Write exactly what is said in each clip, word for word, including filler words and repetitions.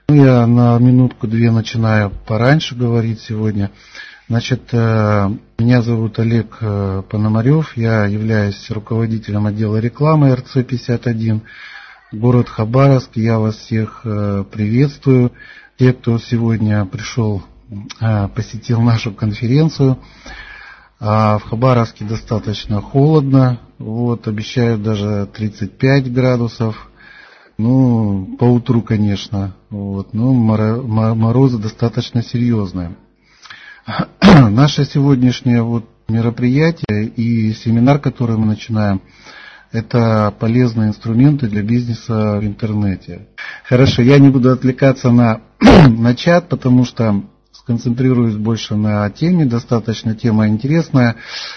Я на минутку-две начинаю пораньше говорить сегодня. Значит, меня зовут Олег Пономарев, я являюсь руководителем отдела рекламы эр цэ пятьдесят один, город Хабаровск. Я вас всех приветствую. Те, кто сегодня пришел, посетил нашу конференцию. В Хабаровске достаточно холодно, вот, обещают даже тридцать пять градусов. Ну, по утру, конечно, вот, но морозы достаточно серьезные. Наше сегодняшнее вот мероприятие и семинар, который мы начинаем, это полезные инструменты для бизнеса в интернете. Хорошо, я не буду отвлекаться на, на чат, потому что сконцентрируюсь больше на теме, достаточно тема интересная,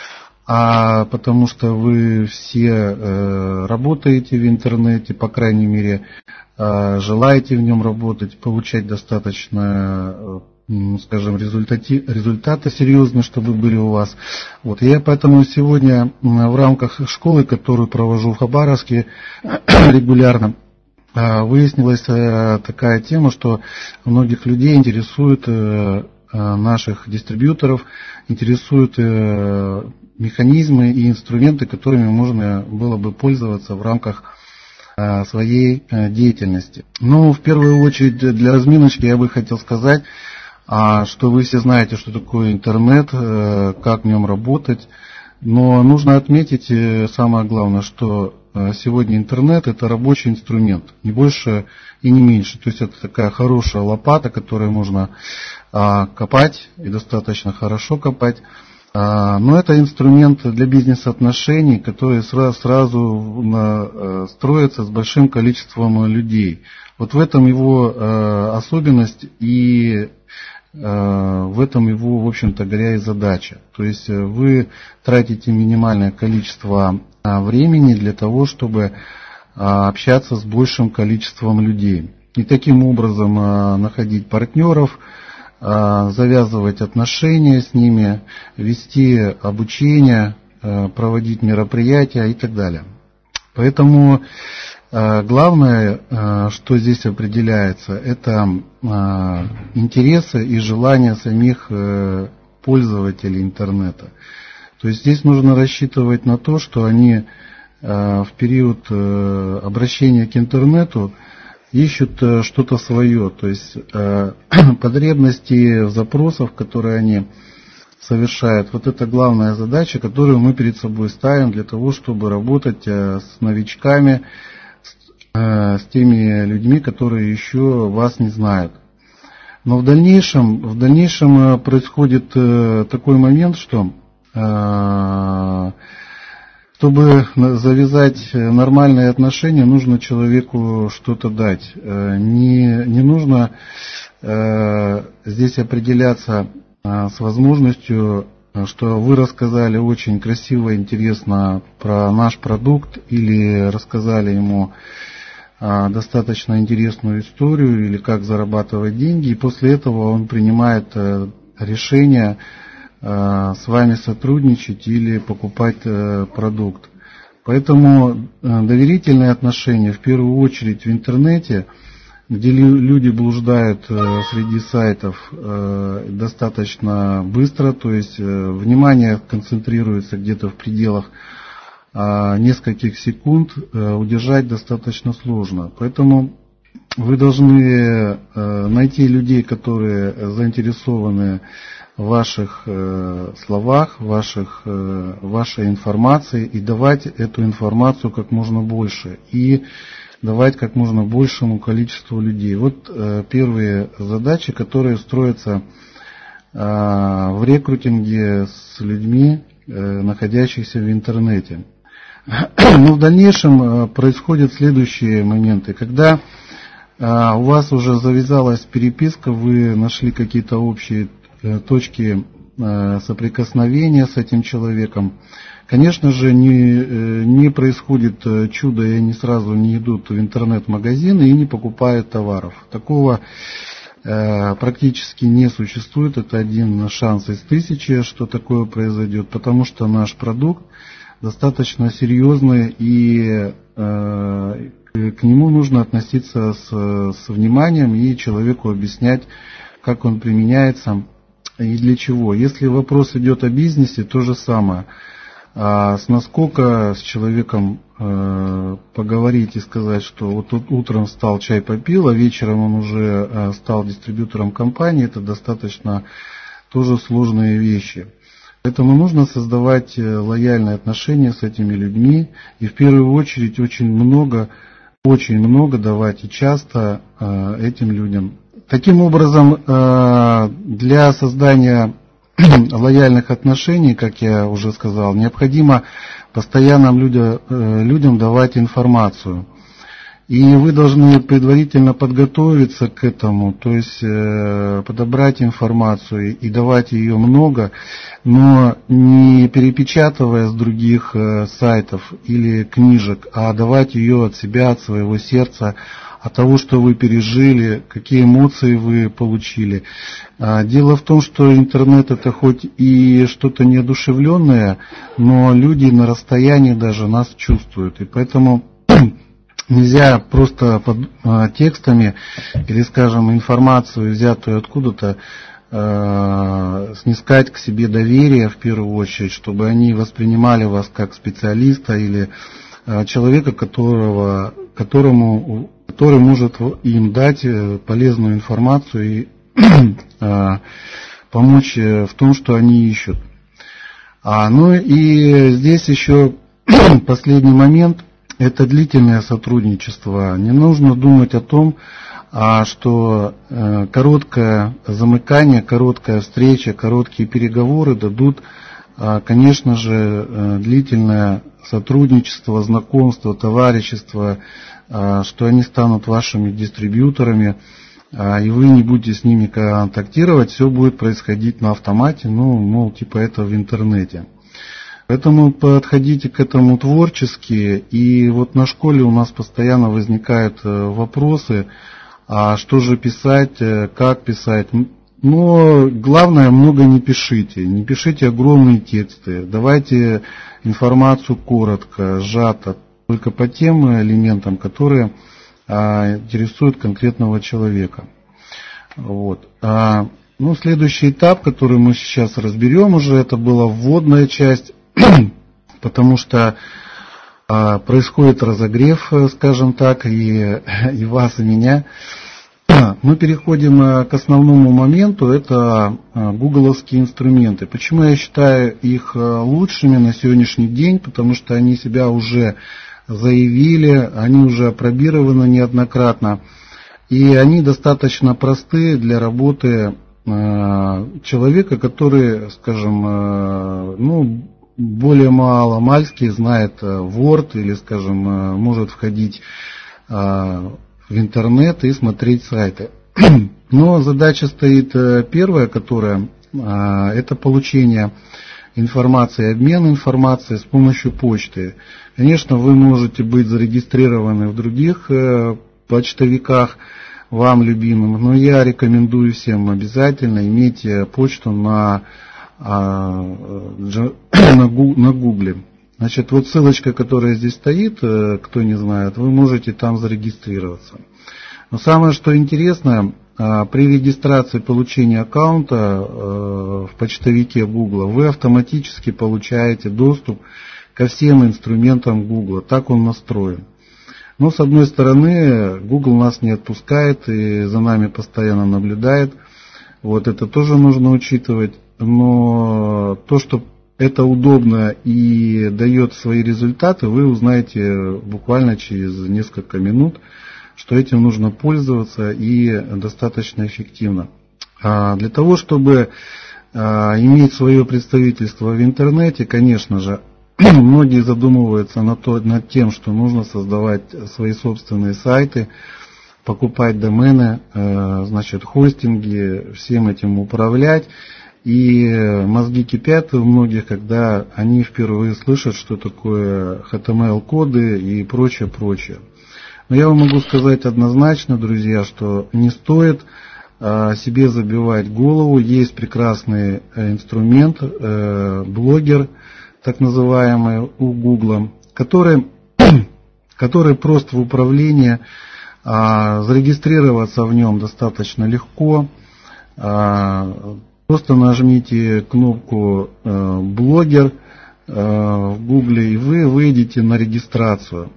а потому что вы все э, работаете в интернете, по крайней мере, э, желаете в нем работать, получать достаточно, э, скажем, результати, результаты серьезные, чтобы были у вас. Вот, я поэтому сегодня в рамках школы, которую провожу в Хабаровске регулярно, выяснилась такая тема, что многих людей интересует, наших дистрибьюторов, интересуют механизмы и инструменты, которыми можно было бы пользоваться в рамках своей деятельности. Ну, в первую очередь, для разминочки я бы хотел сказать, что вы все знаете, что такое интернет, как в нем работать, но нужно отметить самое главное, что сегодня интернет – это рабочий инструмент, не больше и не меньше. То есть это такая хорошая лопата, которой можно копать и достаточно хорошо копать. Но это инструмент для бизнес-отношений, который сразу, сразу строится с большим количеством людей. Вот в этом его особенность и в этом его, в общем-то говоря, и задача. То есть вы тратите минимальное количество времени для того, чтобы общаться с большим количеством людей. И таким образом находить партнеров, завязывать отношения с ними, вести обучение, проводить мероприятия и так далее. Поэтому главное, что здесь определяется, это интересы и желания самих пользователей интернета. То есть здесь нужно рассчитывать на то, что они в период обращения к интернету ищут что-то свое, то есть потребности запросов, которые они совершают. Вот это главная задача, которую мы перед собой ставим для того, чтобы работать с новичками, с теми людьми, которые еще вас не знают. Но в дальнейшем, в дальнейшем происходит такой момент, что чтобы завязать нормальные отношения, нужно человеку что-то дать. Не, не нужно здесь определяться с возможностью, что вы рассказали очень красиво, интересно про наш продукт или рассказали ему достаточно интересную историю или как зарабатывать деньги, и после этого он принимает решение с вами сотрудничать или покупать продукт. Поэтому доверительные отношения в первую очередь в интернете, где люди блуждают среди сайтов достаточно быстро, то есть внимание концентрируется где-то в пределах нескольких секунд, удержать достаточно сложно. Поэтому вы должны найти людей, которые заинтересованы в ваших словах, в ваших, вашей информации, и давать эту информацию как можно больше, и давать как можно большему количеству людей. Вот первые задачи, которые строятся в рекрутинге с людьми, находящихся в интернете. Но в дальнейшем происходят следующие моменты. Когда у вас уже завязалась переписка, вы нашли какие-то общие точки соприкосновения с этим человеком, конечно же, не, не происходит чудо, и они сразу не идут в интернет-магазин и не покупают товаров. Такого э, практически не существует. Это один шанс из тысячи, что такое произойдет, потому что наш продукт достаточно серьезный и э, к нему нужно относиться с, с вниманием и человеку объяснять, как он применяется и для чего. Если вопрос идет о бизнесе, то же самое. А с насколько с человеком э, поговорить и сказать, что вот тут утром встал, чай попил, а вечером он уже э, стал дистрибьютором компании, это достаточно тоже сложные вещи. Поэтому нужно создавать лояльные отношения с этими людьми и в первую очередь очень много, очень много давать и часто э, этим людям. Таким образом, э, для создания лояльных отношений, как я уже сказал, необходимо постоянно людям, людям давать информацию. И вы должны предварительно подготовиться к этому, то есть э, подобрать информацию и давать ее много, но не перепечатывая с других э, сайтов или книжек, а давать ее от себя, от своего сердца, от того, что вы пережили, какие эмоции вы получили. Дело в том, что интернет это хоть и что-то неодушевленное, но люди на расстоянии даже нас чувствуют. И поэтому нельзя просто под текстами или, скажем, информацию, взятую откуда-то, снискать к себе доверие в первую очередь, чтобы они воспринимали вас как специалиста или человека, которого, которому который может им дать полезную информацию и помочь в том, что они ищут. А, ну и здесь еще последний момент, это длительное сотрудничество. Не нужно думать о том, а, что э, короткое замыкание, короткая встреча, короткие переговоры дадут, а, конечно же, э, длительное сотрудничество, знакомство, товарищество, что они станут вашими дистрибьюторами, и вы не будете с ними контактировать, все будет происходить на автомате, ну, мол, типа это в интернете. Поэтому подходите к этому творчески, и вот на школе у нас постоянно возникают вопросы, а что же писать, как писать. Но главное, много не пишите, не пишите огромные тексты, давайте информацию коротко, сжато, только по тем элементам, которые а, интересуют конкретного человека. Вот. А, ну, следующий этап, который мы сейчас разберем уже, это была вводная часть, потому что а, происходит разогрев, скажем так, и, и вас, и меня. Мы переходим к основному моменту, это гугловские инструменты. Почему я считаю их лучшими на сегодняшний день? Потому что они себя уже заявили, они уже опробированы неоднократно, и они достаточно просты для работы человека, который, скажем, ну, более мало-мальски знает Word или, скажем, может входить в интернет и смотреть сайты. Но задача стоит первая, которая это получение информации, обмен информацией с помощью почты. Конечно, вы можете быть зарегистрированы в других почтовиках, вам любимым, но я рекомендую всем обязательно иметь почту на, на Гугле. Значит, вот ссылочка, которая здесь стоит, кто не знает, вы можете там зарегистрироваться. Но самое, что интересно, при регистрации получения аккаунта в почтовике Google вы автоматически получаете доступ ко всем инструментам Google. Так он настроен. Но с одной стороны, Google нас не отпускает и за нами постоянно наблюдает. Вот это тоже нужно учитывать. Но то, что это удобно и дает свои результаты, вы узнаете буквально через несколько минут, что этим нужно пользоваться и достаточно эффективно. А для того, чтобы а, иметь свое представительство в интернете, конечно же, многие задумываются над, то, над тем, что нужно создавать свои собственные сайты, покупать домены, а, значит, хостинги, всем этим управлять. И мозги кипят у многих, когда они впервые слышат, что такое эйч ти эм эл-коды и прочее, прочее. Но я вам могу сказать однозначно, друзья, что не стоит а, себе забивать голову. Есть прекрасный инструмент, э, блогер, так называемый, у Гугла, который который прост в управлении. Зарегистрироваться в нем достаточно легко. Просто нажмите кнопку «Блогер» в Гугле, и вы выйдете на регистрацию.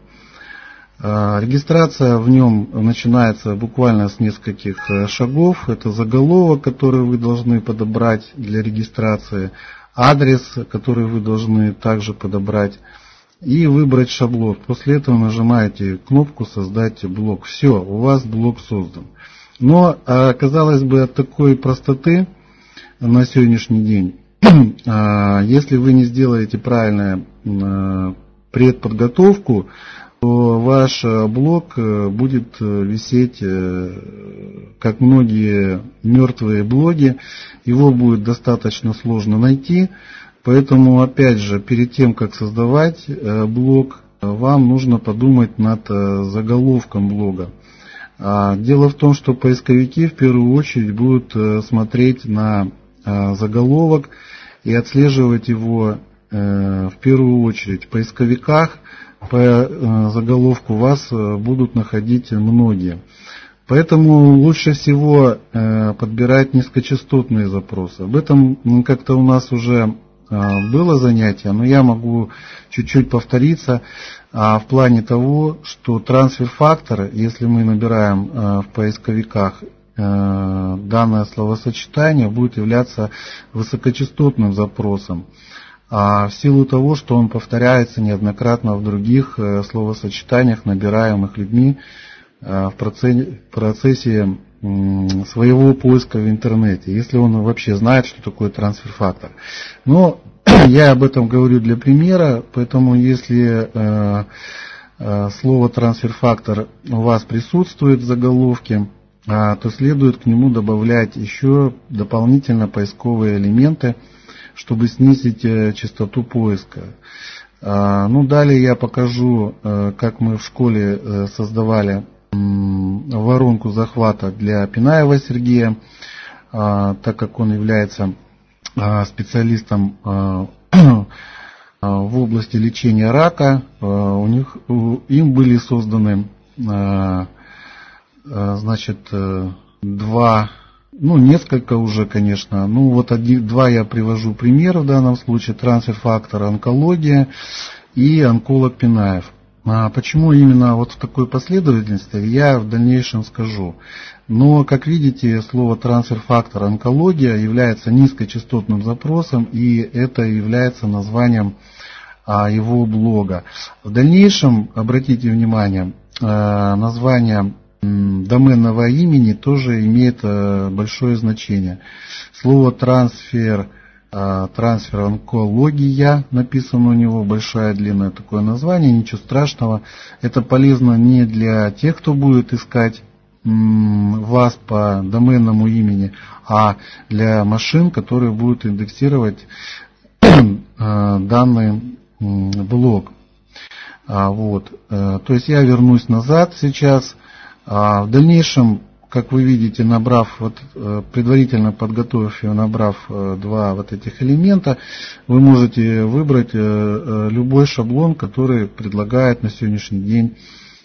Регистрация в нем начинается буквально с нескольких шагов. Это заголовок, который вы должны подобрать для регистрации, адрес, который вы должны также подобрать, и выбрать шаблон. После этого нажимаете кнопку «Создать блог». Все, у вас блог создан. Но, казалось бы, от такой простоты на сегодняшний день, если вы не сделаете правильную предподготовку, то ваш блог будет висеть, как многие мертвые блоги, его будет достаточно сложно найти, поэтому, опять же, перед тем, как создавать блог, вам нужно подумать над заголовком блога. Дело в том, что поисковики в первую очередь будут смотреть на заголовок и отслеживать его в первую очередь. В поисковиках по заголовку вас будут находить многие. Поэтому лучше всего подбирать низкочастотные запросы. Об этом как-то у нас уже было занятие, но я могу чуть-чуть повториться в плане того, что трансфер-фактор, если мы набираем в поисковиках данное словосочетание, будет являться высокочастотным запросом. А в силу того, что он повторяется неоднократно в других словосочетаниях, набираемых людьми в процессе своего поиска в интернете, если он вообще знает, что такое трансфер-фактор. Но я об этом говорю для примера, поэтому если слово трансфер-фактор у вас присутствует в заголовке, то следует к нему добавлять еще дополнительно поисковые элементы, чтобы снизить частоту поиска. Ну, далее я покажу, как мы в школе создавали воронку захвата для Пинаева Сергея, так как он является специалистом в области лечения рака. У них, им были созданы, значит, два, ну, несколько уже, конечно. Ну, вот один, два я привожу пример в данном случае: трансфер-фактор онкология и онколог Пинаев. А почему именно вот в такой последовательности, я в дальнейшем скажу. Но, как видите, слово трансфер-фактор онкология является низкочастотным запросом, и это является названием а, его блога. В дальнейшем, обратите внимание, а, название доменного имени тоже имеет а, большое значение. Слово трансфер Трансфер онкология, написано у него, большое длинное такое название, ничего страшного. Это полезно не для тех, кто будет искать вас по доменному имени, а для машин, которые будут индексировать данный блог. Вот. То есть я вернусь назад сейчас. В дальнейшем, как вы видите, набрав, вот, предварительно подготовив и набрав два вот этих элемента, вы можете выбрать любой шаблон, который предлагает на сегодняшний день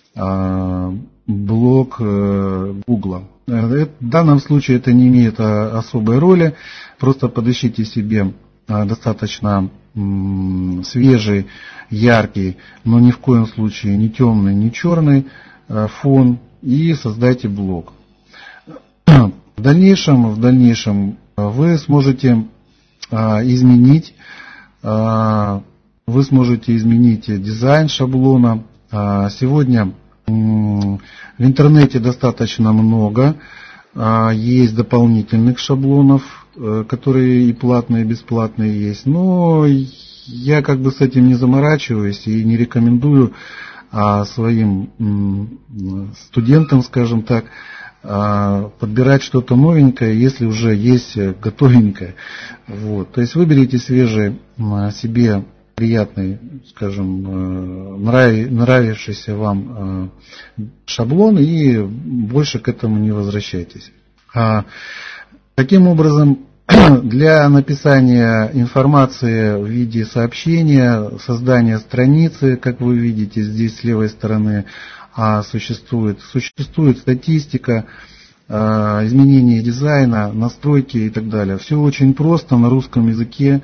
блог Google. В данном случае это не имеет особой роли, просто подыщите себе достаточно свежий, яркий, но ни в коем случае не темный, не черный фон и создайте блог. В дальнейшем, в дальнейшем вы сможете а, изменить, а, вы сможете изменить дизайн шаблона. А, сегодня м, в интернете достаточно много а, есть дополнительных шаблонов, а, которые и платные, и бесплатные есть. Но я как бы с этим не заморачиваюсь и не рекомендую а, своим м, студентам, скажем так, подбирать что-то новенькое, если уже есть готовенькое. Вот. То есть выберите свежий, себе приятный, скажем, нравившийся вам шаблон и больше к этому не возвращайтесь. Таким образом, Для написания информации в виде сообщения, создания страницы, как вы видите здесь с левой стороны, существует, существует статистика, изменение дизайна, настройки и так далее. Все очень просто на русском языке.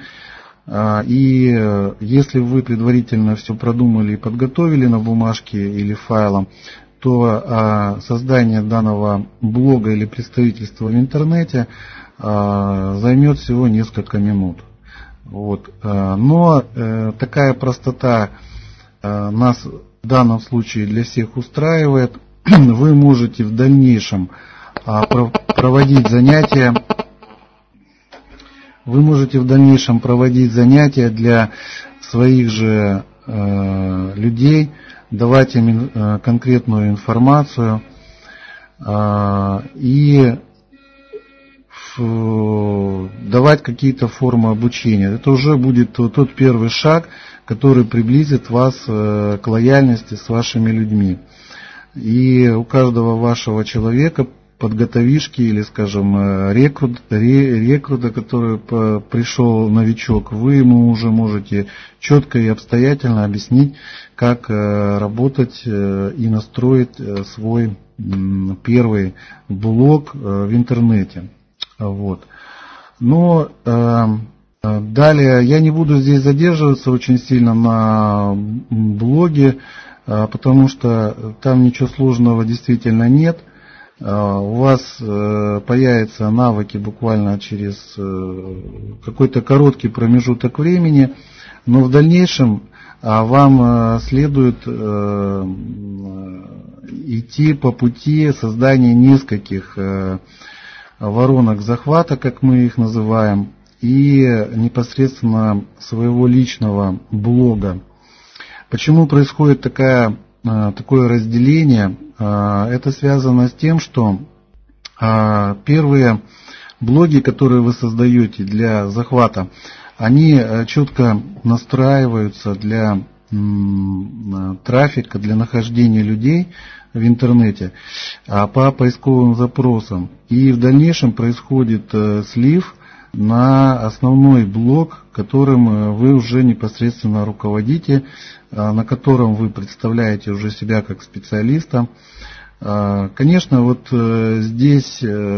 И если вы предварительно все продумали и подготовили на бумажке или файлом, то создание данного блога или представительства в интернете займет всего несколько минут. Вот. Но такая простота нас в данном случае для всех устраивает. Вы можете в дальнейшем проводить занятия. Вы можете в дальнейшем проводить занятия для своих же э, людей, давать им э, конкретную информацию э, и в, давать какие-то формы обучения. Это уже будет тот первый шаг, который приблизит вас э, к лояльности с вашими людьми. И у каждого вашего человека подготовишки или, скажем, рекрут, рекрута, который пришел новичок, вы ему уже можете четко и обстоятельно объяснить, как работать и настроить свой первый блог в интернете. Вот. Но далее я не буду здесь задерживаться очень сильно на блоге, потому что там ничего сложного действительно нет. У вас появятся навыки буквально через какой-то короткий промежуток времени, но в дальнейшем вам следует идти по пути создания нескольких воронок захвата, как мы их называем, и непосредственно своего личного блога. Почему происходит такая, такое разделение? Это связано с тем, что первые блоги, которые вы создаете для захвата, они четко настраиваются для трафика, для нахождения людей в интернете по поисковым запросам. И в дальнейшем происходит слив на основной блог, которым вы уже непосредственно руководите, на котором вы представляете уже себя как специалиста. Конечно, вот здесь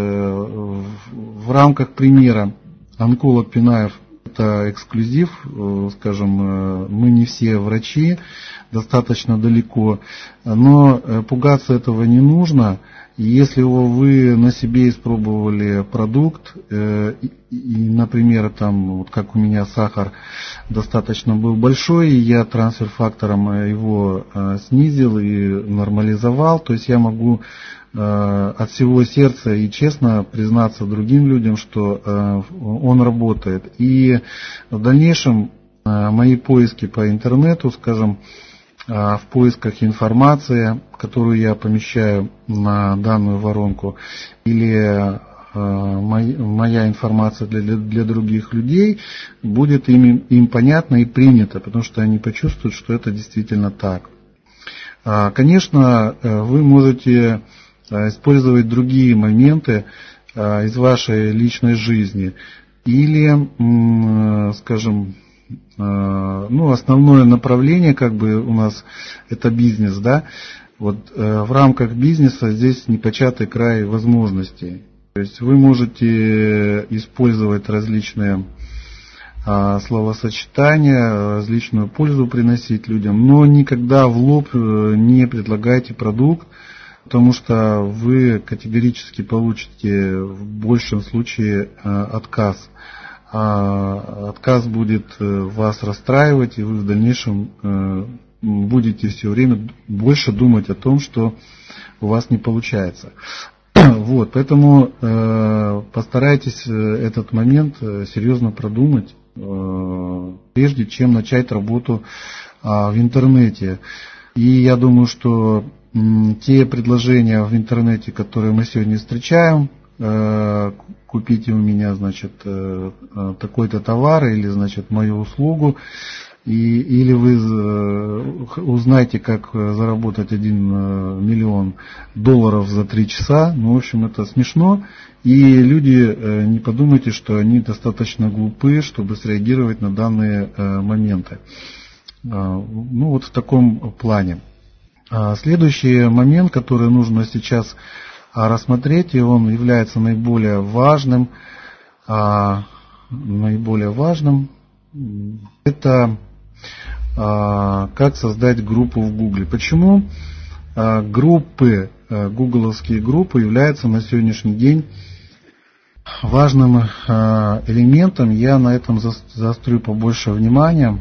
в рамках примера онколог Пинаев — это эксклюзив, скажем, мы не все врачи, достаточно далеко, но пугаться этого не нужно. Если вы на себе испробовали продукт, и, например, там, вот как у меня сахар достаточно был большой, и я трансфер-фактором его снизил и нормализовал, то есть я могу от всего сердца и честно признаться другим людям, что он работает. И в дальнейшем мои поиски по интернету, скажем, в поисках информации, которую я помещаю на данную воронку, или моя информация для, для других людей, будет им, им понятна и принята, потому что они почувствуют, что это действительно так. Конечно, вы можете использовать другие моменты из вашей личной жизни, или, скажем, ну, основное направление, как бы у нас это бизнес, да, вот в рамках бизнеса здесь непочатый край возможностей. То есть вы можете использовать различные словосочетания, различную пользу приносить людям, но никогда в лоб не предлагайте продукт, потому что вы категорически получите в большем случае отказ. А отказ будет вас расстраивать, и вы в дальнейшем будете все время больше думать о том, что у вас не получается. Вот, поэтому постарайтесь этот момент серьезно продумать, прежде чем начать работу в интернете. И я думаю, что те предложения в интернете, которые мы сегодня встречаем, купите у меня, значит, такой-то товар или, значит, мою услугу, И, или вы узнаете, как заработать один миллион долларов за три часа. Ну, в общем, это смешно. И люди, не подумайте, что они достаточно глупы, чтобы среагировать на данные моменты. Ну, вот в таком плане. Следующий момент, который нужно сейчас рассмотреть, и он является наиболее важным, наиболее важным, это как создать группу в Гугле. Почему группы, гугловские группы являются на сегодняшний день важным элементом? Я на этом заострю побольше внимания,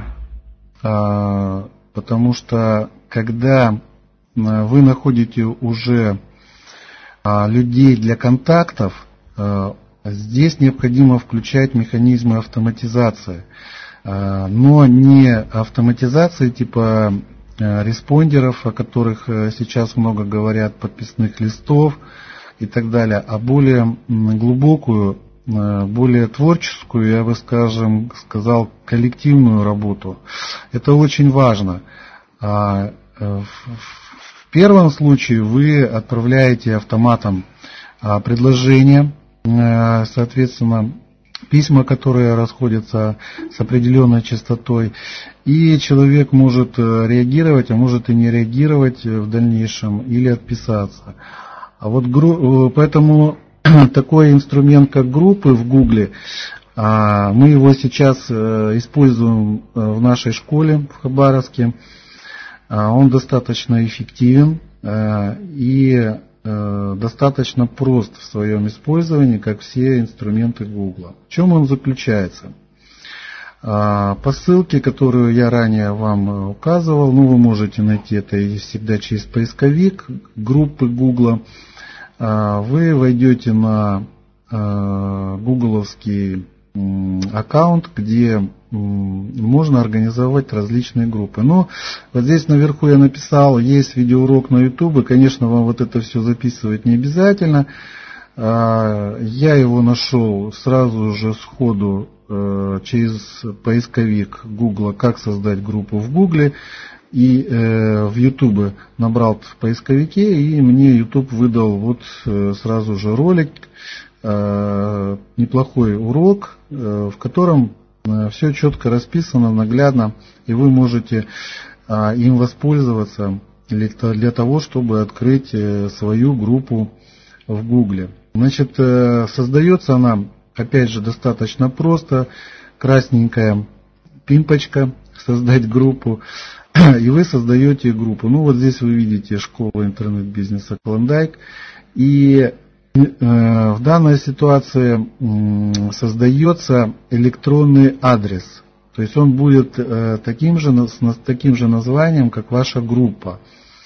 потому что когда вы находите уже людей для контактов, здесь необходимо включать механизмы автоматизации. Но не автоматизации типа респондеров, о которых сейчас много говорят, подписных листов и так далее, а более глубокую, более творческую, я бы скажем, сказал, коллективную работу. Это очень важно. В первом случае вы отправляете автоматом предложения, соответственно, письма, которые расходятся с определенной частотой, и человек может реагировать, а может и не реагировать в дальнейшем или отписаться. А вот поэтому такой инструмент, как группы в Гугле, мы его сейчас используем в нашей школе в Хабаровске. Он достаточно эффективен и достаточно прост в своем использовании, как все инструменты Google. В чем он заключается? По ссылке, которую я ранее вам указывал, ну вы можете найти это и всегда через поисковик группы Google. Вы войдете на гугловский аккаунт, где можно организовать различные группы. Но вот здесь наверху я написал, есть видеоурок на YouTube, конечно, вам вот это все записывать не обязательно. Я его нашел сразу же сходу через поисковик Google, как создать группу в Google, и в YouTube набрал в поисковике, и мне YouTube выдал вот сразу же ролик, неплохой урок, в котором все четко расписано, наглядно, и вы можете им воспользоваться для того, чтобы открыть свою группу в Гугле. Значит, создается она, опять же, достаточно просто. Красненькая пимпочка, создать группу, и вы создаете группу. Ну, вот здесь вы видите школу интернет-бизнеса Клондайк, и в данной ситуации создается электронный адрес, то есть он будет таким же, с таким же названием, как ваша группа.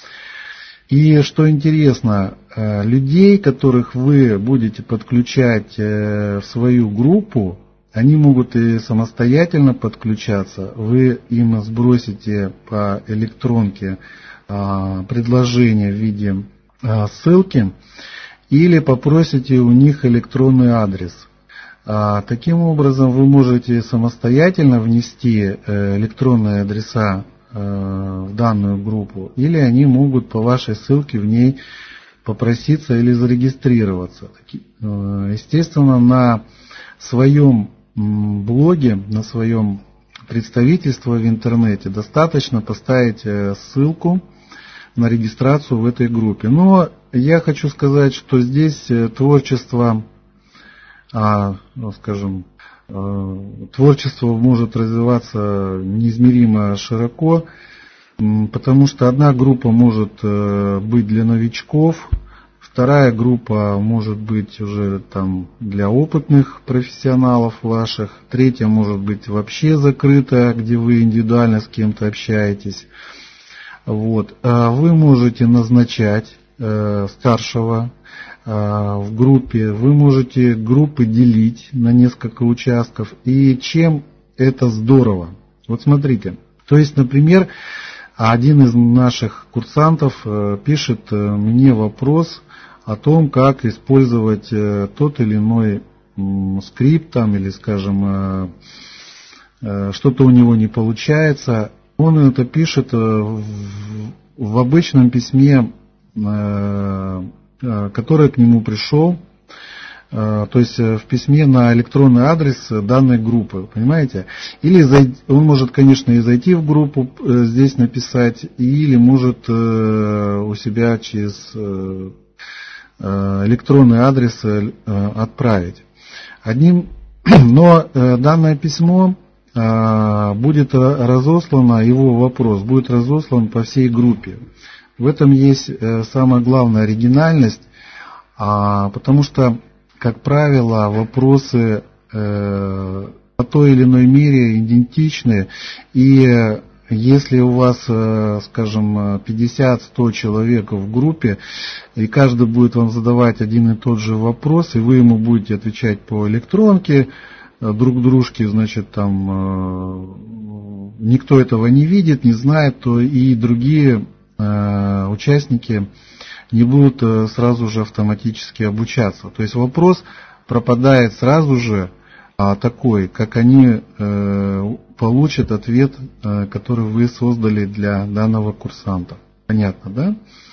И что интересно, людей, которых вы будете подключать в свою группу, они могут и самостоятельно подключаться, вы им сбросите по электронке предложение в виде ссылки, или попросите у них электронный адрес. Таким образом, вы можете самостоятельно внести электронные адреса в данную группу, или они могут по вашей ссылке в ней попроситься или зарегистрироваться. Естественно, на своем блоге, на своем представительстве в интернете достаточно поставить ссылку на регистрацию в этой группе. Но я хочу сказать, что здесь творчество, а, ну, скажем, творчество может развиваться неизмеримо широко, потому что одна группа может быть для новичков, вторая группа может быть уже там для опытных профессионалов ваших, третья может быть вообще закрытая, где вы индивидуально с кем-то общаетесь. Вот. Вы можете назначать э, старшего э, в группе, вы можете группы делить на несколько участков, и чем это здорово. Вот смотрите, то есть, например, один из наших курсантов э, пишет э, мне вопрос о том, как использовать э, тот или иной э, скрипт там, или, скажем, э, что-то у него не получается, он это пишет в, в обычном письме, который к нему пришел, то есть в письме на электронный адрес данной группы, понимаете? Или зайти, он может, конечно, и зайти в группу, здесь написать, или может у себя через электронный адрес отправить. Одним, но данное письмо будет разослано, его вопрос будет разослан по всей группе. В этом есть самая главная оригинальность, потому что, как правило, вопросы э, по той или иной мере идентичны, и если у вас, э, скажем, пятьдесят-сто человек в группе, и каждый будет вам задавать один и тот же вопрос, и вы ему будете отвечать по электронке, э, друг дружке, значит, там э, никто этого не видит, не знает, то и другие э, участники не будут сразу же автоматически обучаться. То есть вопрос пропадает сразу же а, такой, как они э, получат ответ, э, который вы создали для данного курсанта. Понятно, да?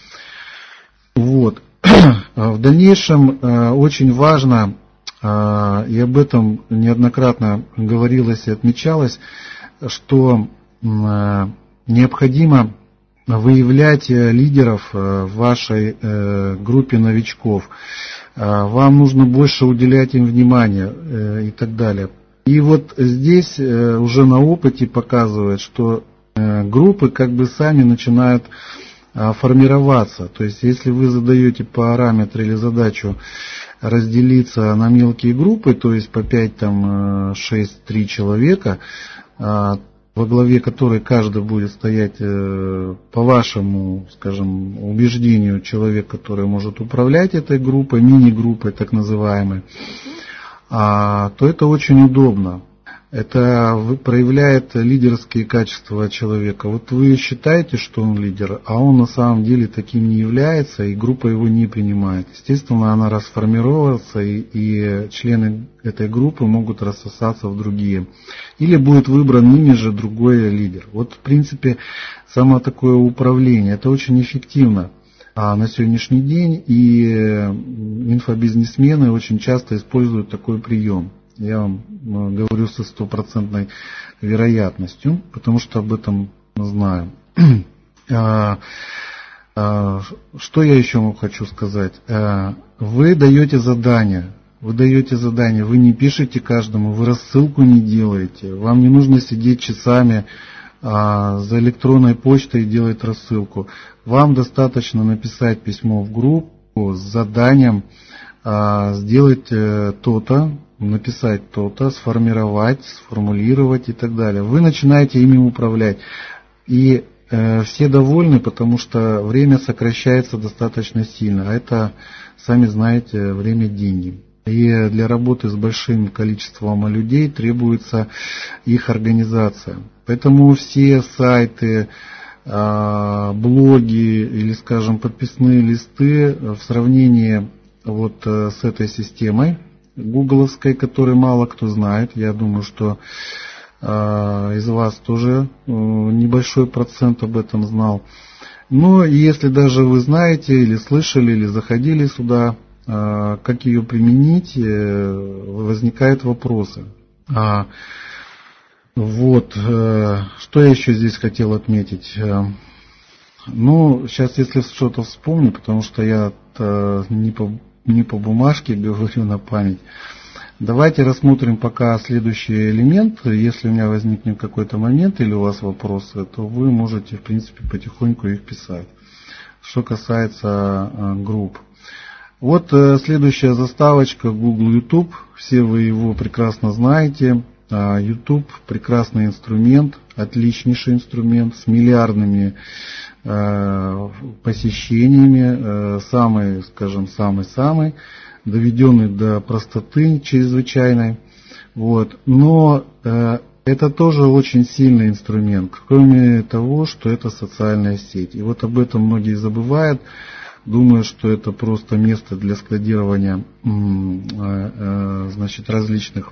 Вот. В дальнейшем э, очень важно, э, и об этом неоднократно говорилось и отмечалось, что э, необходимо выявлять лидеров в вашей группе новичков. Вам нужно больше уделять им внимание и так далее. И вот здесь уже на опыте показывает, что группы как бы сами начинают формироваться. То есть если вы задаете параметр или задачу разделиться на мелкие группы, то есть по пять, там, шесть, три человека, во главе которой каждый будет стоять э, по вашему, скажем, убеждению человек, который может управлять этой группой, мини-группой так называемой, а, то это очень удобно. Это проявляет лидерские качества человека. Вот вы считаете, что он лидер, а он на самом деле таким не является, и группа его не принимает. Естественно, она расформировывается, и, и члены этой группы могут рассосаться в другие. Или будет выбран ими же другой лидер. Вот, в принципе, само такое управление, это очень эффективно а на сегодняшний день, и инфобизнесмены очень часто используют такой прием. Я вам говорю со стопроцентной вероятностью, потому что об этом знаю. Что я еще вам хочу сказать? Вы даете задание, вы даете задание, вы не пишете каждому, вы рассылку не делаете, вам не нужно сидеть часами за электронной почтой и делать рассылку. Вам достаточно написать письмо в группу с заданием сделать то-то, написать то-то, сформировать, сформулировать и так далее. Вы начинаете ими управлять. И э, все довольны, потому что время сокращается достаточно сильно. А это, сами знаете, время – деньги. И для работы с большим количеством людей требуется их организация. Поэтому все сайты, э, блоги или, скажем, подписные листы в сравнении вот э, с этой системой гугловской, которой мало кто знает. Я думаю, что э, из вас тоже э, небольшой процент об этом знал. Но если даже вы знаете, или слышали, или заходили сюда, э, как ее применить, э, возникают вопросы. А, вот, э, что я еще здесь хотел отметить? Э, ну, сейчас, если что-то вспомню, потому что я э, не по не по бумажке говорю на память. Давайте рассмотрим пока следующий элемент. Если у меня возникнет какой-то момент или у вас вопросы, то вы можете, в принципе, потихоньку их писать. Что касается э, групп. Вот э, следующая заставочка Google YouTube. Все вы его прекрасно знаете. Э, YouTube прекрасный инструмент, отличнейший инструмент с миллиардными посещениями, самый, скажем, самый-самый, доведенный до простоты чрезвычайной. Вот. Но э, это тоже очень сильный инструмент, кроме того, что это социальная сеть. И вот об этом многие забывают, думая, что это просто место для складирования э, э, значит, различных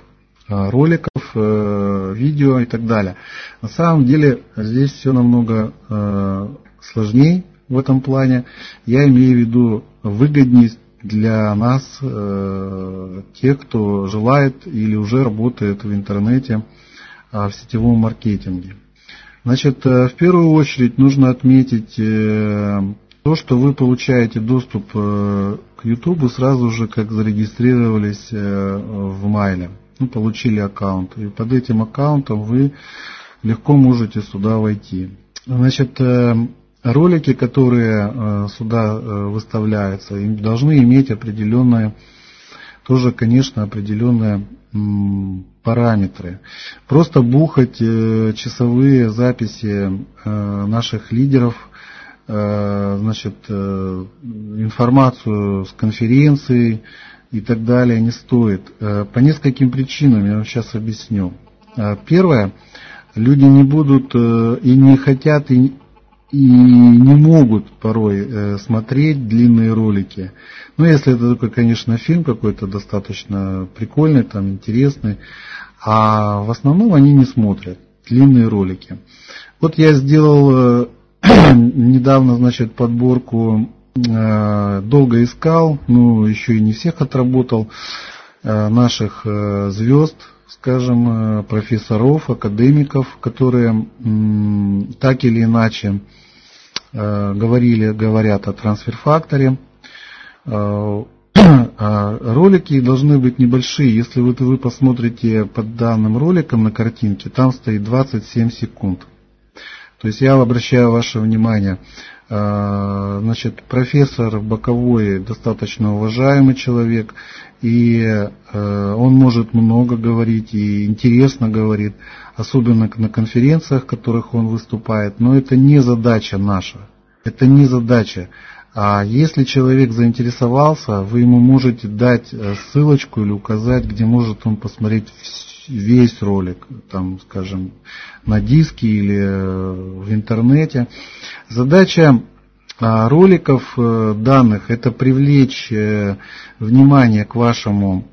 роликов, видео и так далее. На самом деле здесь все намного сложнее в этом плане. Я имею в виду выгоднее для нас, тех, кто желает или уже работает в интернете, в сетевом маркетинге. Значит, в первую очередь нужно отметить то, что вы получаете доступ к YouTube сразу же, как зарегистрировались в майле. Ну, получили аккаунт. И под этим аккаунтом вы легко можете сюда войти. Значит, ролики, которые сюда выставляются, должны иметь определенные, тоже, конечно, определенные параметры. Просто бухать часовые записи наших лидеров, значит, информацию с конференций и так далее не стоит. По нескольким причинам я вам сейчас объясню. Первое, люди не будут и не хотят, и, и не могут порой смотреть длинные ролики. Ну, если это такой, конечно, фильм какой-то достаточно прикольный, там, интересный, а в основном они не смотрят длинные ролики. Вот я сделал недавно, значит, подборку, долго искал, ну, еще и не всех отработал, наших звезд, скажем, профессоров, академиков, которые так или иначе говорили, говорят о трансфер-факторе. Ролики должны быть небольшие. Если вот вы посмотрите под данным роликом на картинке, там стоит двадцать семь секунд. То есть я обращаю ваше внимание, значит, профессор Боковой достаточно уважаемый человек, и он может много говорить и интересно говорит, особенно на конференциях, в которых он выступает, но это не задача наша, это не задача. А если человек заинтересовался, вы ему можете дать ссылочку или указать, где может он посмотреть весь ролик, там, скажем, на диске или в интернете. Задача роликов данных – это привлечь внимание к вашему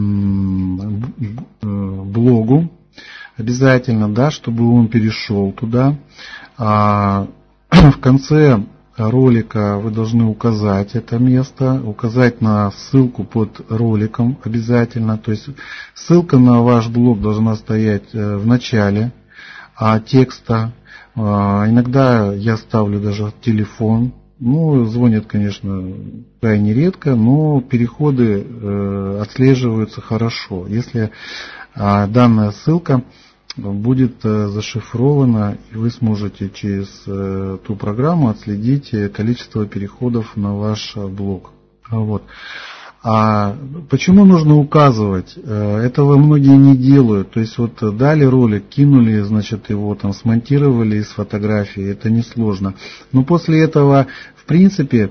блогу обязательно, да, чтобы он перешел туда. А в конце ролика вы должны указать это место, указать на ссылку под роликом обязательно. То есть ссылка на ваш блог должна стоять в начале текста. Иногда я ставлю даже телефон. Ну, звонят, конечно, крайне редко, но переходы отслеживаются хорошо. Если данная ссылка будет зашифрована, и вы сможете через ту программу отследить количество переходов на ваш блог. Вот. А почему нужно указывать? Этого многие не делают. То есть вот дали ролик, кинули, значит, его там смонтировали из фотографии, это несложно. Но после этого, в принципе,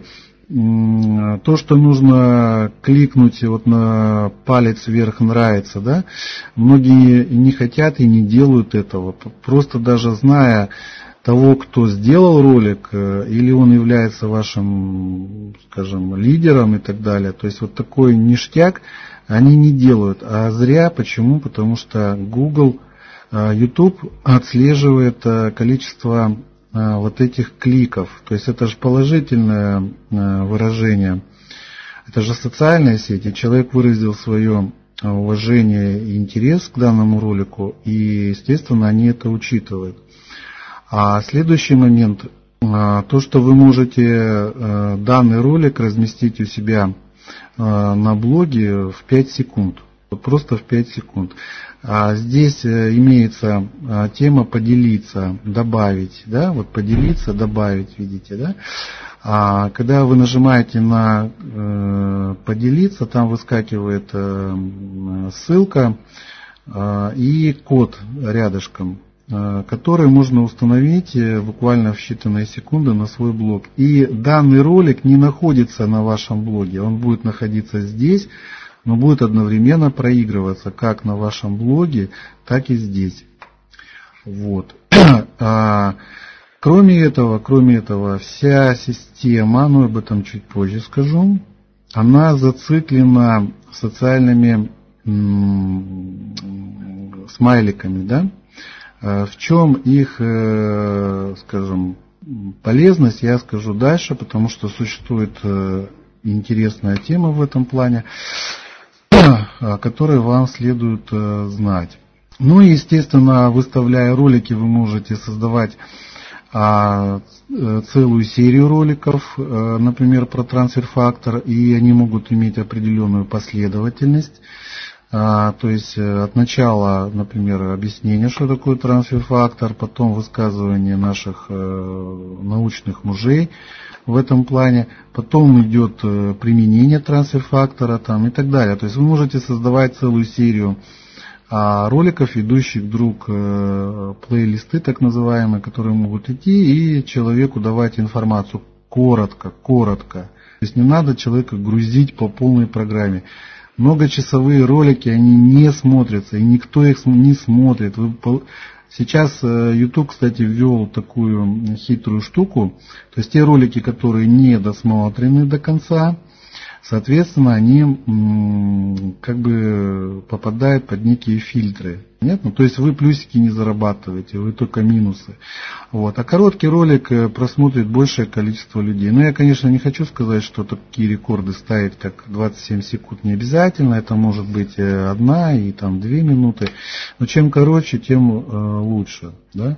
то, что нужно кликнуть вот на палец вверх нравится, да, многие не хотят и не делают этого. Просто даже зная того, кто сделал ролик, или он является вашим, скажем, лидером и так далее. То есть вот такой ништяк они не делают. А зря. Почему? Потому что Google, YouTube отслеживает количество вот этих кликов. То есть это же положительное выражение. Это же социальная сеть, и человек выразил свое уважение и интерес к данному ролику, и, естественно, они это учитывают. А следующий момент, то, что вы можете данный ролик разместить у себя на блоге в пять секунд. Просто в пять секунд. А здесь имеется тема поделиться, добавить, да, вот поделиться, добавить, видите, да. А когда вы нажимаете на э, поделиться, там выскакивает э, ссылка э, и код рядышком, э, который можно установить буквально в считанные секунды на свой блог. И данный ролик не находится на вашем блоге, он будет находиться здесь, но будет одновременно проигрываться как на вашем блоге, так и здесь. Вот. Кроме этого, кроме этого, вся система, ну об этом чуть позже скажу, она зациклена социальными смайликами, да? В чем их, скажем, полезность, я скажу дальше, потому что существует интересная тема в этом плане, которую вам следует знать. Ну и, естественно, выставляя ролики, вы можете создавать целую серию роликов, например, про трансфер-фактор, и они могут иметь определенную последовательность. То есть от начала, например, объяснение, что такое трансфер-фактор, потом высказывание наших научных мужей в этом плане, потом идет применение трансфер-фактора там, и так далее. То есть вы можете создавать целую серию роликов, ведущих друг плейлисты, так называемые, которые могут идти, и человеку давать информацию коротко, коротко. То есть не надо человека грузить по полной программе. Многочасовые ролики, они не смотрятся, и никто их не смотрит. Вы, сейчас YouTube, кстати, ввел такую хитрую штуку, то есть те ролики, которые не досмотрены до конца, соответственно, они м, как бы попадают под некие фильтры. Понятно? То есть вы плюсики не зарабатываете, вы только минусы. Вот. А короткий ролик просмотрит большее количество людей. Но я, конечно, не хочу сказать, что такие рекорды ставить, как двадцать семь секунд, не обязательно. Это может быть одна и там две минуты. Но чем короче, тем э, лучше. Да?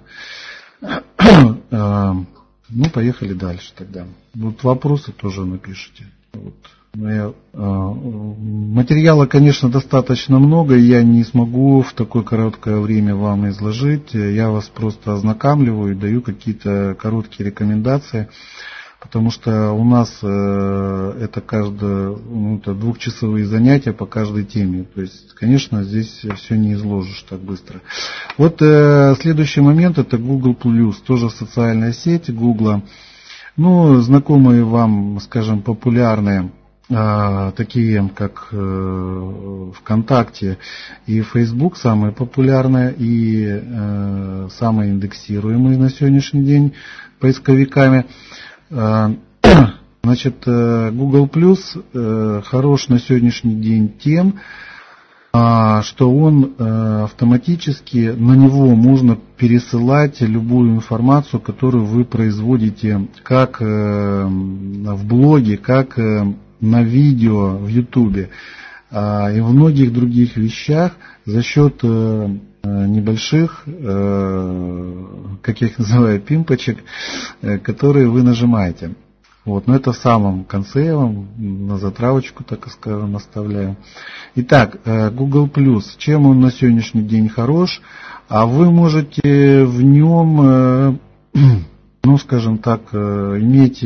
Ну, поехали дальше тогда. Вот вопросы тоже напишите. Вот. Я, э, материала, конечно, достаточно много, и я не смогу в такое короткое время вам изложить. Я вас просто ознакомливаю и даю какие-то короткие рекомендации, потому что у нас э, это каждое, ну, это двухчасовые занятия по каждой теме. То есть, конечно, здесь все не изложишь так быстро. Вот э, следующий момент — это Google плюс, тоже социальная сеть Google. Ну, знакомые вам, скажем, популярные, такие как ВКонтакте и Facebook, самые популярные и самые индексируемые на сегодняшний день поисковиками. Значит, Google Plus хорош на сегодняшний день тем, что он автоматически, на него можно пересылать любую информацию, которую вы производите как в блоге, как на видео в Ютубе и в многих других вещах за счет небольших, как я их называю, пимпочек, которые вы нажимаете. Вот, но это в самом конце я вам на затравочку, так скажем, оставляю. Итак, Google Plus, чем он на сегодняшний день хорош? А вы можете в нем, ну, скажем так, иметь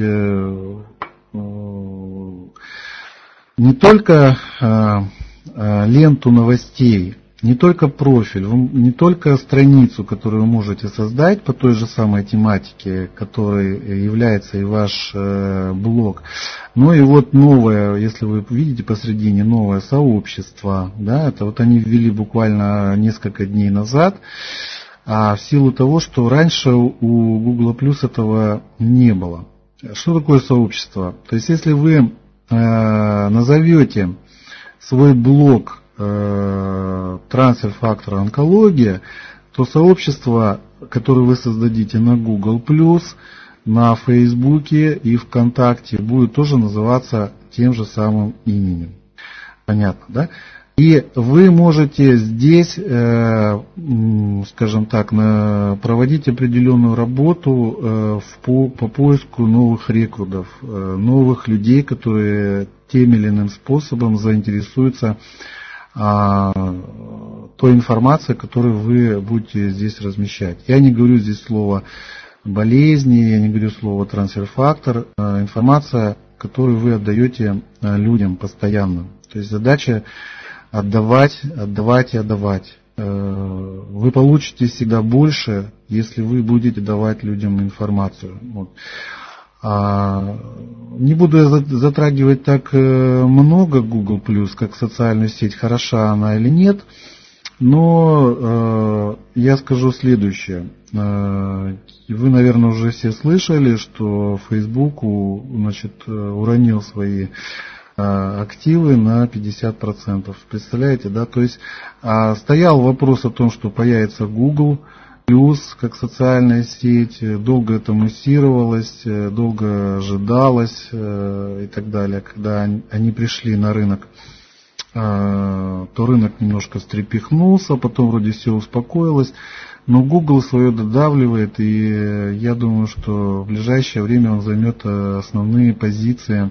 не только ленту новостей, не только профиль, не только страницу, которую вы можете создать по той же самой тематике, которой является и ваш блог, но и вот новое, если вы видите посредине, новое сообщество, да, это вот они ввели буквально несколько дней назад, а в силу того, что раньше у Google Plus этого не было. Что такое сообщество? То есть если вы э, назовете свой блог трансфер-фактор онкология, то сообщество, которое вы создадите на Google Plus, на Фейсбуке и ВКонтакте, будет тоже называться тем же самым именем. Понятно, да? И вы можете здесь, скажем так, проводить определенную работу по поиску новых рекрутов, новых людей, которые тем или иным способом заинтересуются той информацией, которую вы будете здесь размещать. Я не говорю здесь слово болезни, я не говорю слово трансфер-фактор, информация, которую вы отдаете людям постоянно. То есть задача отдавать, отдавать и отдавать. Вы получите всегда больше, если вы будете давать людям информацию. Вот. Не буду затрагивать так много Google+, как социальную сеть, хороша она или нет, но я скажу следующее. Вы, наверное, уже все слышали, что Facebook, значит, уронил свои активы на пятьдесят процентов. Представляете, да? То есть стоял вопрос о том, что появится Google Плюс как социальная сеть, долго это муссировалось, долго ожидалось и так далее. Когда они пришли на рынок, то рынок немножко встрепихнулся, потом вроде все успокоилось. Но Google свое додавливает, и я думаю, что в ближайшее время он займет основные позиции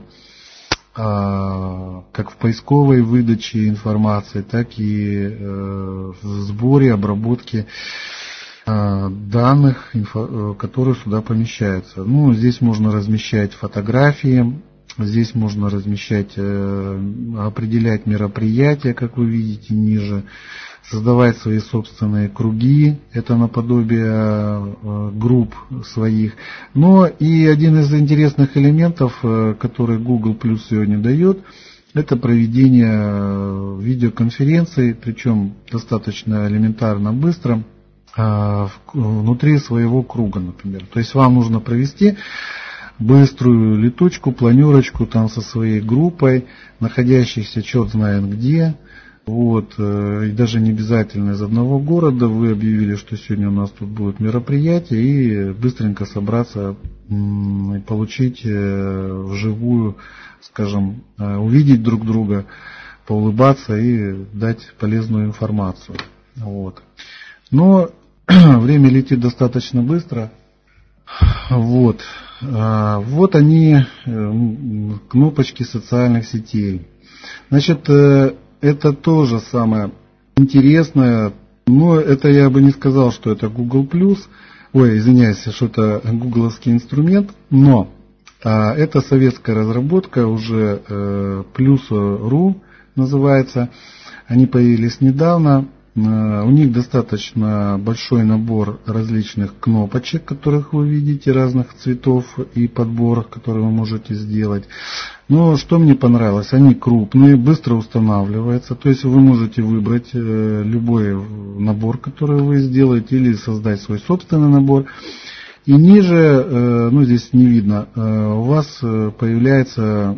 как в поисковой выдаче информации, так и в сборе, обработке данных, которые сюда помещаются. Ну, здесь можно размещать фотографии, здесь можно размещать, определять мероприятия, как вы видите ниже, создавать свои собственные круги, это наподобие групп своих. Но и один из интересных элементов, который Google Plus сегодня дает, это проведение видеоконференций, причем достаточно элементарно быстро, внутри своего круга, например. То есть вам нужно провести быструю летучку, планерочку там со своей группой, находящихся черт знает где. Вот, и даже не обязательно из одного города. Вы объявили, что сегодня у нас тут будет мероприятие, и быстренько собраться и получить вживую, скажем, увидеть друг друга, поулыбаться и дать полезную информацию. Вот. Но время летит достаточно быстро. Вот. Вот они, кнопочки социальных сетей. Значит, это тоже самое интересное, но это я бы не сказал, что это Google+. Ой, извиняюсь, что это гугловский инструмент, но это советская разработка, уже Plus.ru называется. Они появились недавно. У них достаточно большой набор различных кнопочек, которых вы видите, разных цветов и подбор, который вы можете сделать. Но что мне понравилось, они крупные, быстро устанавливаются, то есть вы можете выбрать любой набор, который вы сделаете, или создать свой собственный набор. И ниже, ну здесь не видно, у вас появляется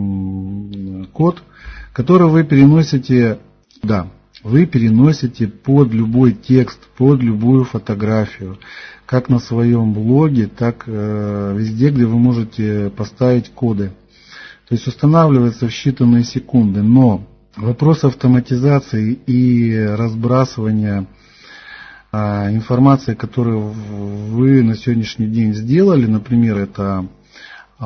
код, который вы переносите, да, вы переносите под любой текст, под любую фотографию, как на своем блоге, так э, везде, где вы можете поставить коды. То есть устанавливается в считанные секунды. Но вопрос автоматизации и разбрасывания э, информации, которую вы на сегодняшний день сделали, например, это э,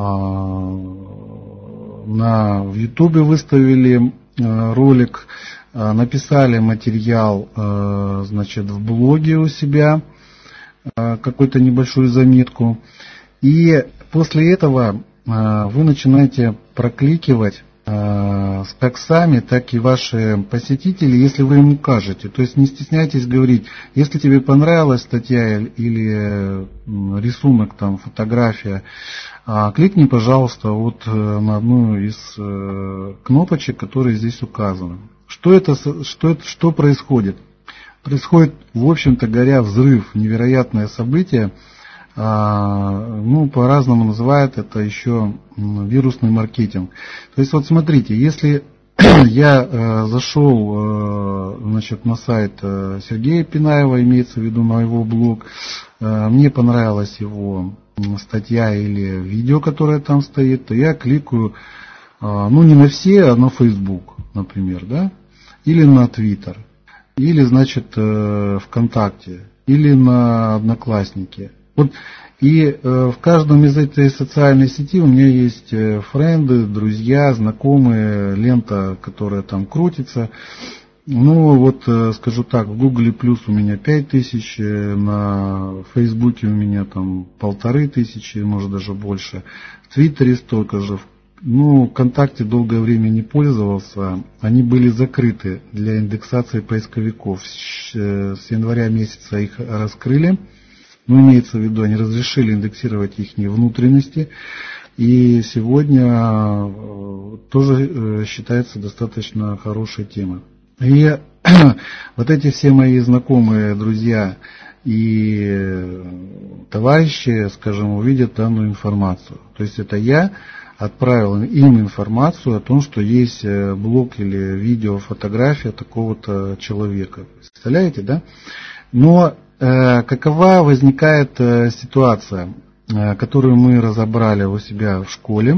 на в Ютубе выставили э, ролик, написали материал, значит, в блоге у себя, какую-то небольшую заметку, и после этого вы начинаете прокликивать как сами, так и ваши посетители, если вы им укажете. То есть не стесняйтесь говорить, если тебе понравилась статья или рисунок, там, фотография, кликни, пожалуйста, вот на одну из кнопочек, которые здесь указаны. Что это, что это, что происходит? Происходит, в общем-то говоря, взрыв, невероятное событие. Ну, по-разному называют это еще вирусный маркетинг. То есть, вот смотрите, если я зашел, значит, на сайт Сергея Пинаева, имеется в виду на его блог, мне понравилась его статья или видео, которое там стоит, то я кликаю, ну, не на все, а на Facebook, например, да, или на Twitter, или, значит, ВКонтакте, или на Одноклассники. Вот, и э, в каждом из этой социальной сети у меня есть френды, друзья, знакомые, лента, которая там крутится. Ну, вот, э, скажу так, в Google Plus у меня пять тысяч, на Фейсбуке у меня там полторы тысячи, может даже больше, в Твиттере столько же. Ну, ВКонтакте долгое время не пользовался, они были закрыты для индексации поисковиков. С января месяца их раскрыли. Ну, имеется в виду, они разрешили индексировать их внутренности. И сегодня тоже считается достаточно хорошей темой. И вот эти все мои знакомые, друзья и товарищи, скажем, увидят данную информацию. То есть это я отправил им информацию о том, что есть блог или видео, фотография такого-то человека. Представляете, да? Но э, какова возникает э, ситуация, э, которую мы разобрали у себя в школе?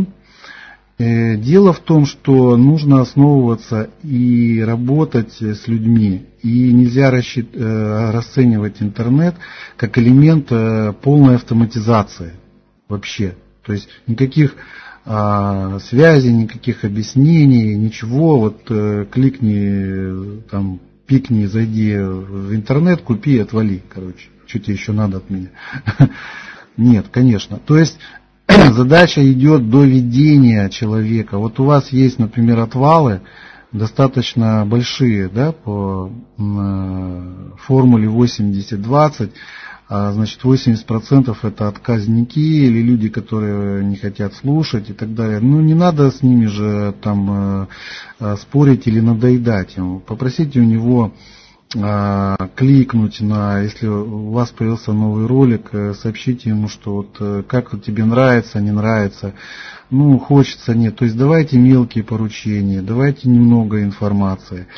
Э, дело в том, что нужно основываться и работать с людьми. И нельзя рассчит, э, расценивать интернет как элемент э, полной автоматизации вообще. То есть никаких э, связей, никаких объяснений, ничего. Вот э, кликни, там, пикни, зайди в интернет, купи, отвали, короче. Что тебе еще надо от меня? Нет, конечно. То есть задача идет до ведения человека. Вот у вас есть, например, отвалы, достаточно большие, да, по э, формуле восемьдесят двадцать, а, значит, восемьдесят процентов это отказники или люди, которые не хотят слушать и так далее. Ну, не надо с ними же там э, спорить или надоедать ему. Попросите у него э, кликнуть на, если у вас появился новый ролик, э, сообщите ему, что вот э, как вот тебе нравится, не нравится. Ну, хочется, нет. То есть давайте мелкие поручения, давайте немного информации.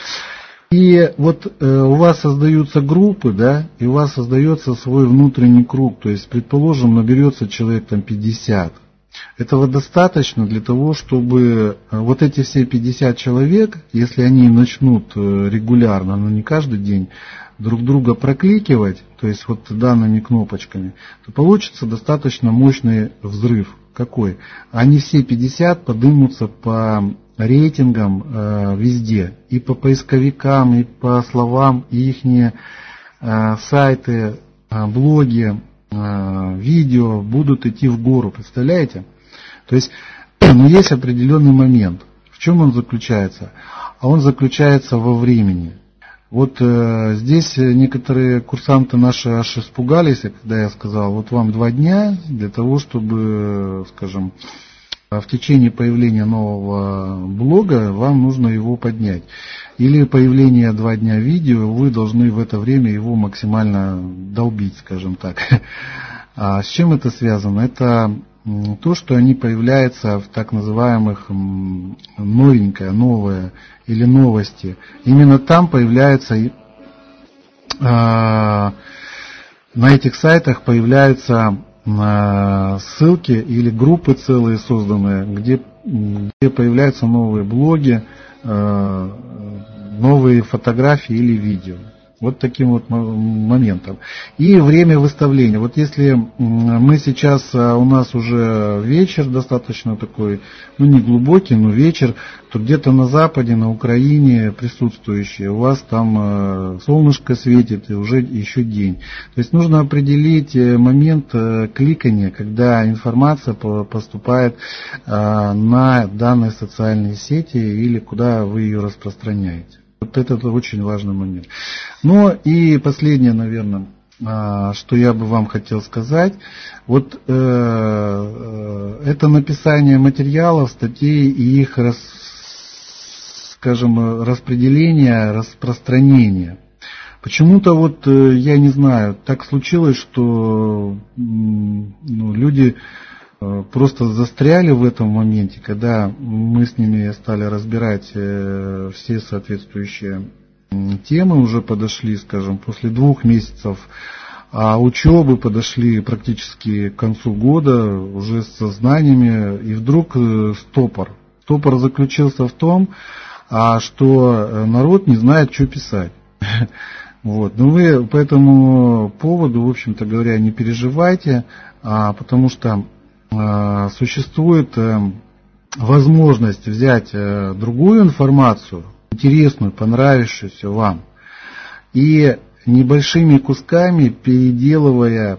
И вот э, у вас создаются группы, да, и у вас создается свой внутренний круг. То есть, предположим, наберется человек там пятьдесят. Этого достаточно для того, чтобы вот эти все пятьдесят человек, если они начнут регулярно, но не каждый день, друг друга прокликивать, то есть вот данными кнопочками, то получится достаточно мощный взрыв. Какой? Они все пятьдесят поднимутся по рейтингам э, везде, и по поисковикам, и по словам, и их э, сайты, э, блоги, э, видео будут идти в гору, представляете? То есть, ну, есть определенный момент. В чем он заключается? А он заключается во времени. Вот э, здесь некоторые курсанты наши аж испугались, когда я сказал, вот вам два дня для того, чтобы, скажем, в течение появления нового блога вам нужно его поднять. Или появление два дня видео, вы должны в это время его максимально долбить, скажем так. А с чем это связано? Это то, что они появляются в так называемых новенькое, новое или новости. Именно там появляются, на этих сайтах появляются ссылки или группы целые созданные, где, где появляются новые блоги, новые фотографии или видео. Вот таким вот моментом. И время выставления. Вот если мы сейчас, у нас уже вечер достаточно такой, ну не глубокий, но вечер, то где-то на Западе, на Украине присутствующие, у вас там солнышко светит и уже еще день. То есть нужно определить момент кликания, когда информация поступает на данные социальные сети или куда вы ее распространяете. Вот это очень важный момент. Ну и последнее, наверное, что я бы вам хотел сказать. Вот э, это написание материалов, статей и их, рас, скажем, распределение, распространение. Почему-то вот, я не знаю, так случилось, что ну, люди просто застряли в этом моменте, когда мы с ними стали разбирать все соответствующие темы, уже подошли, скажем, после двух месяцев а учебы, подошли практически к концу года, уже с знаниями, и вдруг стопор. Стопор заключился в том, что народ не знает, что писать. Вот. Но вы по этому поводу, в общем-то говоря, не переживайте, потому что существует возможность взять другую информацию, интересную, понравившуюся вам, и небольшими кусками, переделывая,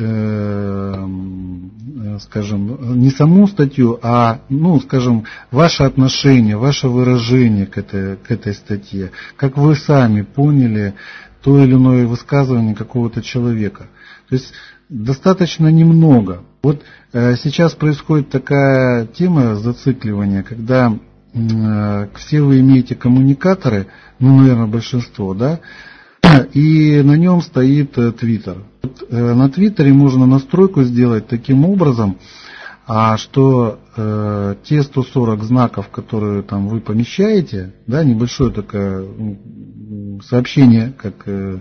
скажем, не саму статью, а, ну, скажем, ваше отношение, ваше выражение к этой, к этой статье, как вы сами поняли то или иное высказывание какого-то человека. То есть достаточно немного. Вот э, сейчас происходит такая тема зацикливания, когда э, все вы имеете коммуникаторы, ну, наверное, большинство, да, и на нем стоит Твиттер. Вот, э, на Твиттере можно настройку сделать таким образом, А что э, те сто сорок знаков, которые там вы помещаете, да, небольшое такое сообщение, как э,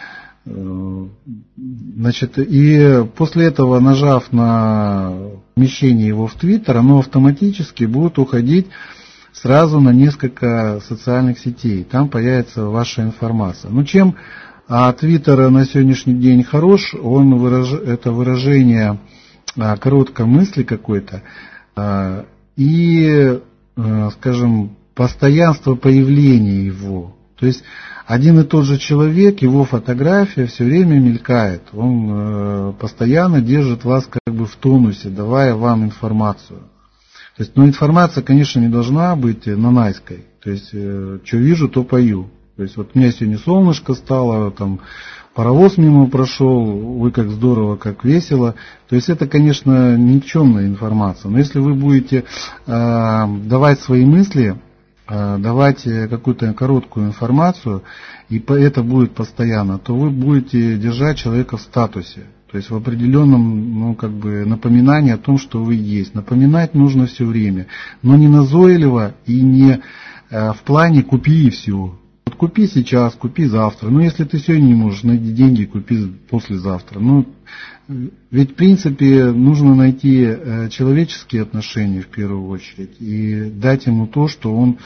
э, значит, и после этого, нажав на помещение его в Твиттер, оно автоматически будет уходить сразу на несколько социальных сетей. Там появится ваша информация. Ну, чем а, Твиттер на сегодняшний день хорош, он выраж... это выражение а, короткой мысли какой-то а, и, а, скажем, постоянство появления его. То есть один и тот же человек, его фотография все время мелькает. Он э, постоянно держит вас как бы в тонусе, давая вам информацию. То есть, ну, информация, конечно, не должна быть нанайской. То есть, э, что вижу, то пою. То есть, вот у меня сегодня солнышко стало, там паровоз мимо прошел, ой, как здорово, как весело. То есть, это, конечно, никчемная информация. Но если вы будете э, давать свои мысли, давать какую-то короткую информацию, и это будет постоянно, то вы будете держать человека в статусе, то есть в определенном, ну, как бы напоминании о том, что вы есть. Напоминать нужно все время, но не назойливо и не в плане «купи» и все. Вот купи сейчас, купи завтра. Ну, если ты сегодня не можешь найти деньги, купи послезавтра. Ну, ведь, в принципе, нужно найти человеческие отношения в первую очередь и дать ему то, что он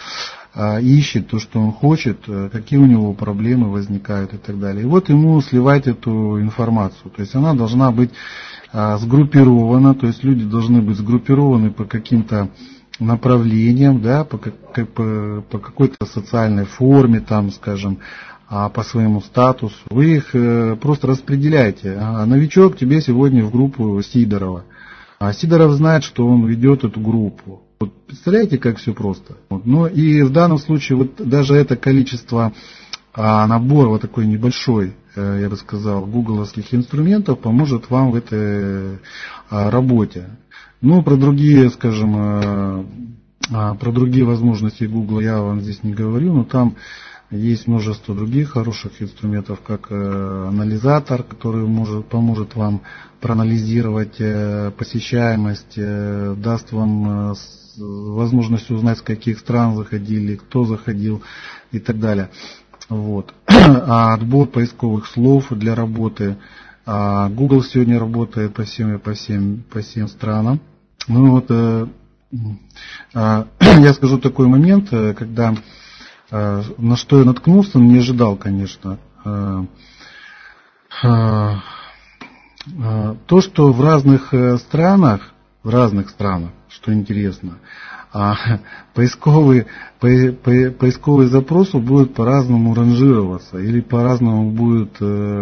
ищет, то, что он хочет, какие у него проблемы возникают и так далее. И вот ему сливать эту информацию. То есть она должна быть сгруппирована, то есть люди должны быть сгруппированы по каким-то направлениям, да, по, по, по какой-то социальной форме, там, скажем, по своему статусу. Вы их просто распределяете. А новичок тебе сегодня в группу Сидорова. А Сидоров знает, что он ведет эту группу. Вот представляете, как все просто. Вот. Ну и в данном случае вот даже это количество а, набора вот такой небольшой, я бы сказал, гугловских инструментов поможет вам в этой а, работе. Ну, про другие, скажем, а, а, про другие возможности Google я вам здесь не говорю, но там есть множество других хороших инструментов, как э, анализатор, который может, поможет вам проанализировать э, посещаемость, э, даст вам э, с, возможность узнать, с каких стран заходили, кто заходил и так далее. Вот. А отбор поисковых слов для работы. А Google сегодня работает по всем, по всем, по всем странам. Ну вот, э, э, я скажу такой момент, когда на что я наткнулся, не ожидал, конечно. То, что в разных странах, в разных странах, что интересно, поисковые, по, по, поисковые запросы будут по-разному ранжироваться или по-разному будут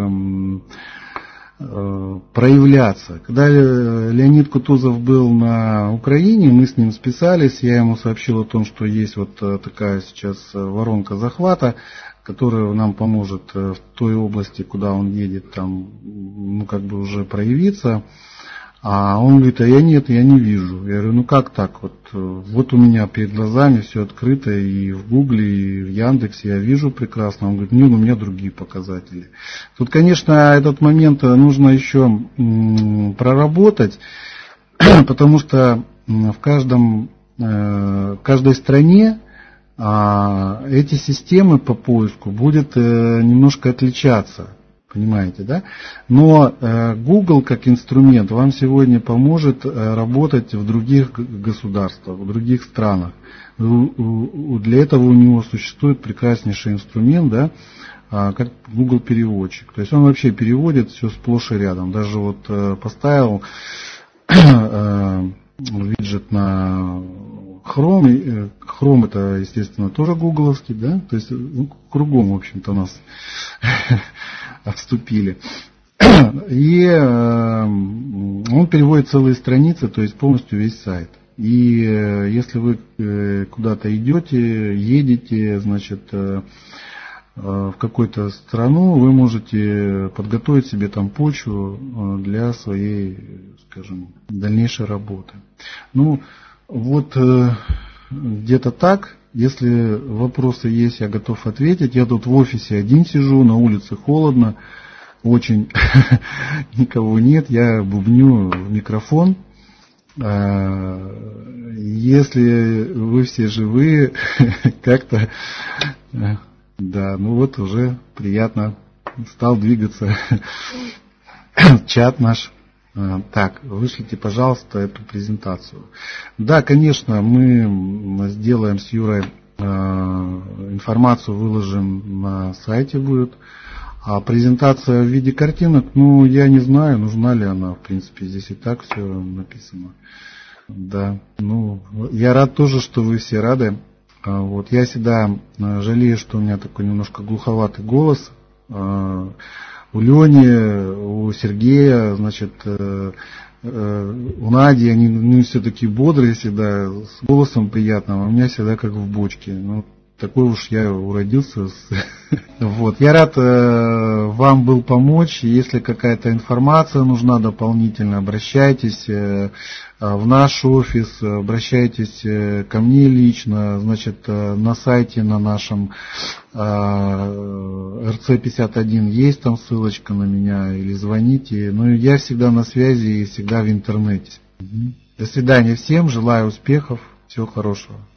проявляться. Когда Леонид Кутузов был на Украине, мы с ним списались, я ему сообщил о том, что есть вот такая сейчас воронка захвата, которая нам поможет в той области, куда он едет, там, ну, как бы уже проявиться. А он говорит, а я нет, я не вижу. Я говорю, ну как так? Вот, вот у меня перед глазами все открыто и в Гугле, и в Яндексе я вижу прекрасно. Он говорит, нет, у меня другие показатели. Тут, конечно, этот момент нужно еще м, проработать, потому что в каждом, э, каждой стране э, эти системы по поиску будут э, немножко отличаться. Понимаете, да? Но э, Google как инструмент вам сегодня поможет э, работать в других государствах, в других странах. У, у, для этого у него существует прекраснейший инструмент, да, э, как Google переводчик. То есть он вообще переводит все сплошь и рядом. Даже вот э, поставил э, виджет на Chrome. Chrome это, естественно, тоже гугловский, да? То есть ну, кругом, в общем-то, нас отступили. И э, он переводит целые страницы, то есть полностью весь сайт. И э, если вы э, куда-то идете, едете, значит, э, э, в какую-то страну, вы можете подготовить себе там почву э, для своей, скажем, дальнейшей работы. Ну, вот э, где-то так. Если вопросы есть, я готов ответить. Я тут в офисе один сижу, на улице холодно, очень никого нет. Я бубню в микрофон. Если вы все живые, как-то, да, ну вот уже приятно стал двигаться чат наш. Так, вышлите, пожалуйста, эту презентацию. Да, конечно, мы сделаем с Юрой информацию, выложим на сайте будет. А презентация в виде картинок, ну, я не знаю, нужна ли она, в принципе, здесь и так все написано. Да, ну, я рад тоже, что вы все рады. Вот, я всегда жалею, что у меня такой немножко глуховатый голос. У Лени, у Сергея, значит, у Нади, они ну, все такие бодрые всегда, с голосом приятным, а у меня всегда как в бочке. Ну, такой уж я уродился. Вот. Я рад э, вам был помочь. Если какая-то информация нужна дополнительно, обращайтесь э, в наш офис, обращайтесь э, ко мне лично. Значит, э, на сайте на нашем э, эр цэ пятьдесят один есть там ссылочка на меня, или звоните. Ну, я всегда на связи и всегда в интернете. До свидания всем, желаю успехов, всего хорошего.